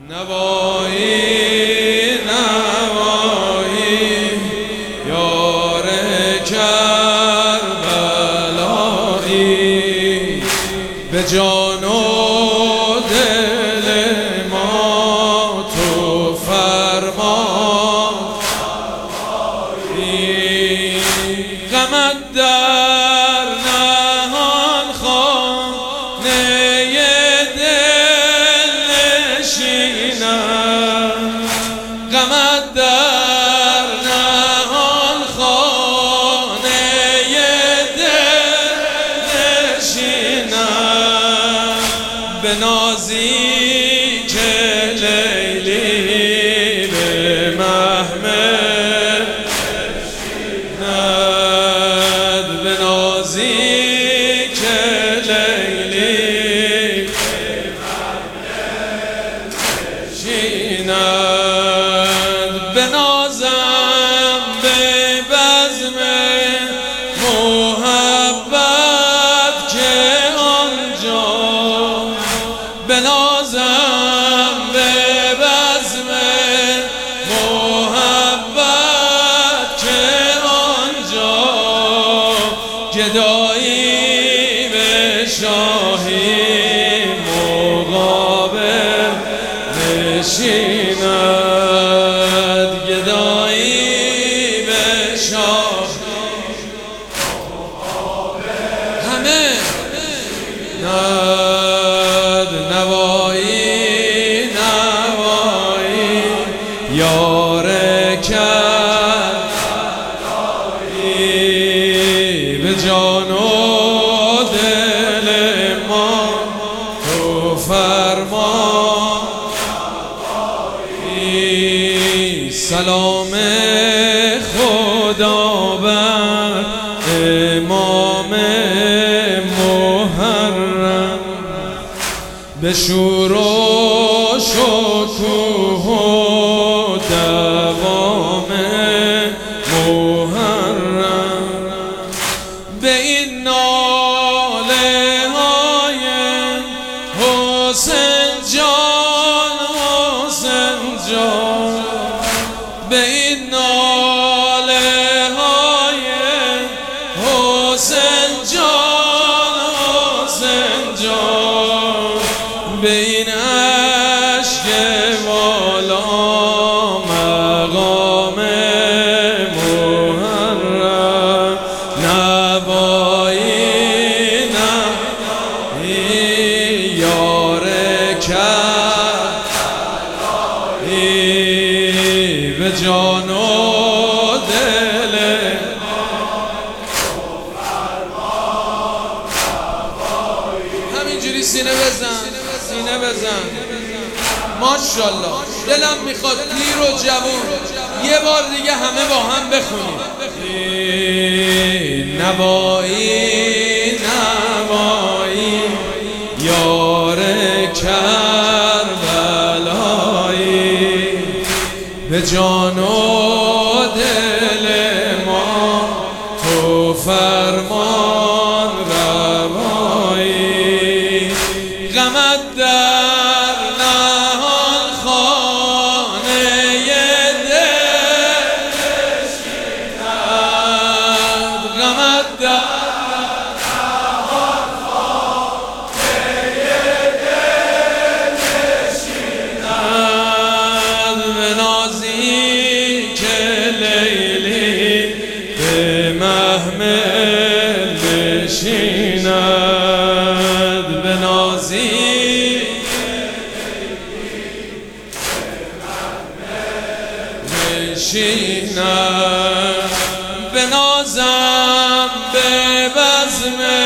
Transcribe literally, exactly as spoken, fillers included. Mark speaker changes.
Speaker 1: نوایی نوایی یار کربلایی به جان و دل ما تو فرمایی غمت در نهان خانه غمت در نهان خانه دل نشینم به نازی که لیلی به محمل نشیند به نازی که لیلی به محمل نشیند بنازم به بزم محبت که آنجا بنازم به بزم محبت که آنجا گدایی به شاهی مقابل نشیند گدایی به شاه همه ند نوایی نوایی یار کربلایی به جان و دل ما تو فرما سلام خدا بر امام محرم به شور و شکوه و دوام محرم به این ناله های حسین جان حسین جان به این ناله های حسین جان حسین جان به این عشق والا مقام محرم نوایی نوایی یار کربلایی به جان و دل همینجوری سینه بزن سینه بزن ماشاءالله دلم میخواد پیر و جوون یه بار دیگه همه با هم بخونیم نوایی نوایی یار کربلایی به جان و دل ما تو فرمان روایی غمت در نهان خانه دل نشیند غمت در نهان خانه دل نشیند به نازی که لیلی به محمل نشیند به نازی نشیند به نازم به بزم